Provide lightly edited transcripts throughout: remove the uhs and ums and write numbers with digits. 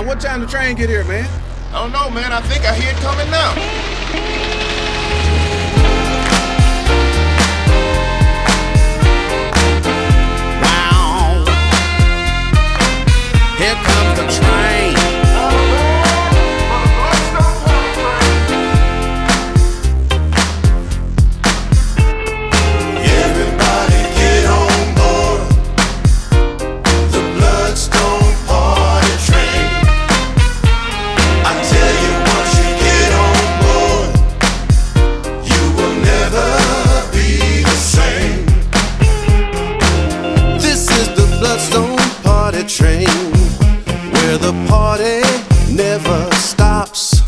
What time the train get here, man? I don't know, man. I think I hear it coming now. Wow. Here comes the train. Everybody get on board the Bloodstone Party train. I tell you, once you get on board, you will never be the same. This is the Bloodstone Party train, where the party never stops.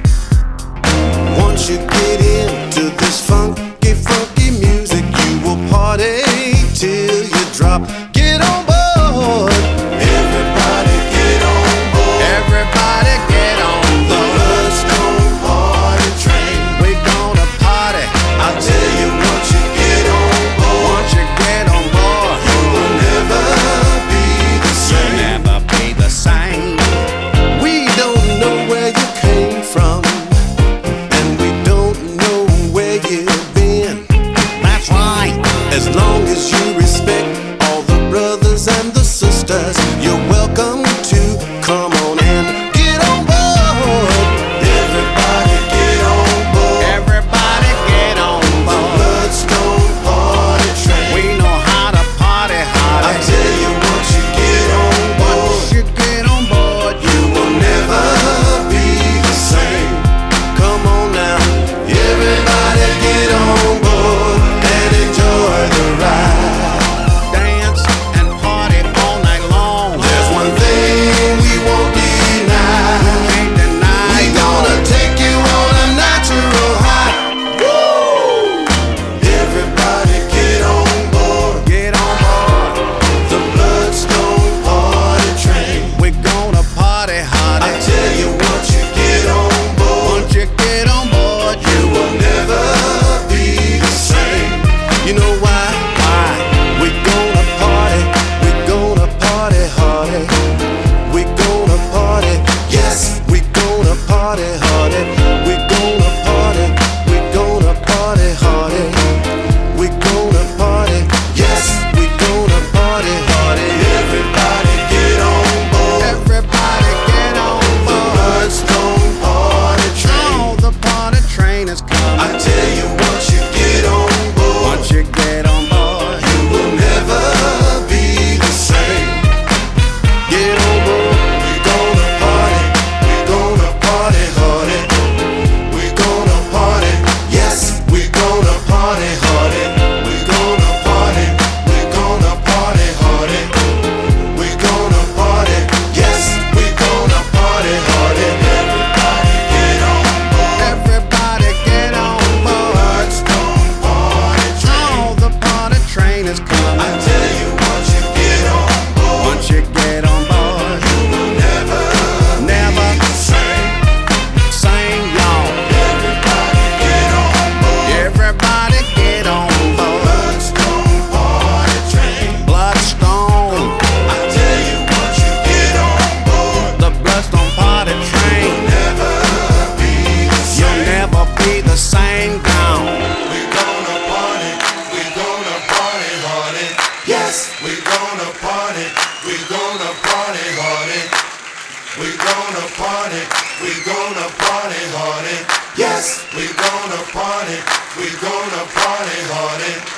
Once you get into this funky, funky music, you will party till you drop. Get on board. Everybody get on board. Everybody get on The board. Bloodstone Party train. We gonna party. I tell you, once you get on board, Once you get on board, you will never be the you'll same. never be the same. We don't know where you came from, and we don't know where you've been. That's right. As long as you respect all the brothers and the sisters, you're welcome to come on and get on board. Everybody get on board. Everybody get on board. Bloodstone Party train. We know how to party I hard. tell you, once you get on board, Once you get on board, you will never be the same. Come on now, everybody get on board and enjoy the ride. dance and party all night long. There's one thing we won't deny. Can't deny. We gonna take you on a natural high. Woo! Everybody get on board Get on board. the Bloodstone Party train. We gonna party hard. I tell you, once you get on board, Once you get on board, you will never be the same. You know why? why? We gonna party, we gonna party hardy. We gonna party, yes, we gonna party hardy. We gonna party, we gonna party hardy. We gonna party, yes, we gonna party hardy. Everybody get on board. Everybody get on board. Bloodstone Party train. Oh, the party train is coming. I tell you, once you get on board, Once you get on board, you will never be the same. Get on board, we gonna party, we gonna party hardy. We gonna party, yes, we gonna party hardy. We gonna party, we gonna party hardy. We gonna party, yes, we gonna party hardy. Everybody get on board. everybody get on board. Bloodstone Party train. Oh, the party train is I coming. tell you, once you get on board, Once you get on board, you will never never be the same. same y'all. Everybody get on board. Everybody get on board. Bloodstone Party train. Bloodstone, I tell you, once you get on board, the Bloodstone party train. never be the You'll same. never be the same down. We gonna party, we gonna party hardy. Yes, we gonna party, we gonna party hardy. We gonna party, we gonna party hardy. Yes, we gonna party, we gonna party hardy.